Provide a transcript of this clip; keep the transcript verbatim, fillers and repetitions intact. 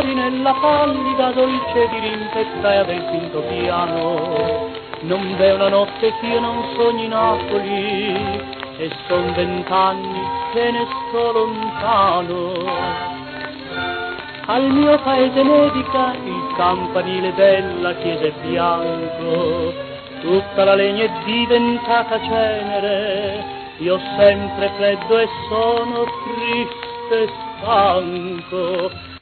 fuori nella pallida dolce dirimpettraia del quinto piano. Non v'è una notte che io non sogni Napoli, e son vent'anni che ne sto lontano. Al mio paese nevica il campanile della chiesa è bianco, tutta la legna è diventata cenere, io sempre freddo e sono triste e stanco.